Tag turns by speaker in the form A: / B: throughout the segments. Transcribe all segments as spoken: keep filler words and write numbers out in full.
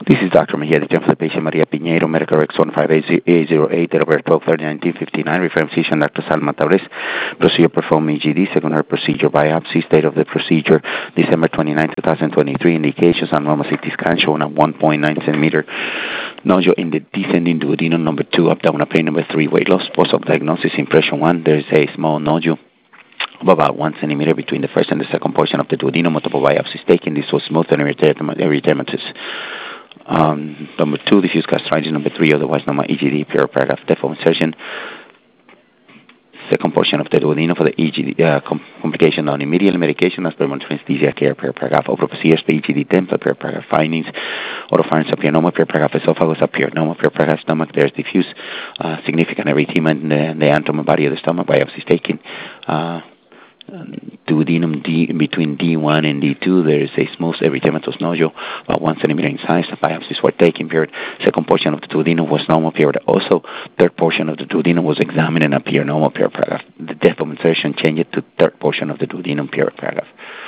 A: This is Doctor Mejia, the for the patient Maria Piñeiro, medical records one five eight zero eight, date of birth twelve thirty nineteen fifty-nine, referring physician Doctor Salma Tabres, procedure performed E G D, secondary procedure biopsy, state of the procedure December twenty-ninth, twenty twenty-three, indications on normal C T scan showing a one point nine centimeter nodule in the descending duodenum, number two, abdominal pain, number three, weight loss, post-op diagnosis, impression one, there is a small nodule of about one centimeter between the first and the second portion of the duodenum, multiple biopsies taken. This was smooth and erythematous. Um, number two, diffuse gastritis. Number three, otherwise normal E G D, paragraph, depth of insertion. Second portion of the duodenum for the E G D uh, com complication non immediate medication as per anesthesia care, paragraph, overprocedures, the E G D template, paragraph, findings, oropharynx appearonoma, paragraph, esophagus appearonoma, paragraph, stomach, there's diffuse uh, significant erythema in the, in the abdomen body of the stomach, biopsies taken. Uh, duodenum D, between D one and D two, there is a smooth erythematous nodule, about one centimeter in size. The biopsies were taken, period. Second portion of the duodenum was normal, period. Also, third portion of the duodenum was examined and appeared normal, period, paragraph. The depth of insertion changed to third portion of the duodenum, period, paragraph.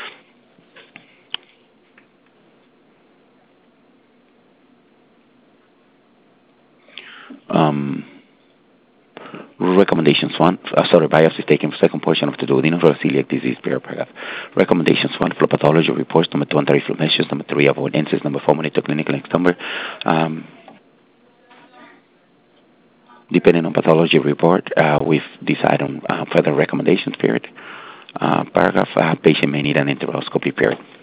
A: Um, Recommendations one, uh, sorry, biopsy taken for second portion of the duodenum for celiac disease, paragraph. Recommendations one, for pathology reports, number two, anti-reflux measures, number three, avoidances, number four, monitor clinical next number. Um, depending on pathology report, uh, we've decided on uh, further recommendations, period. Uh, paragraph, uh, patient may need an enteroscopy, period.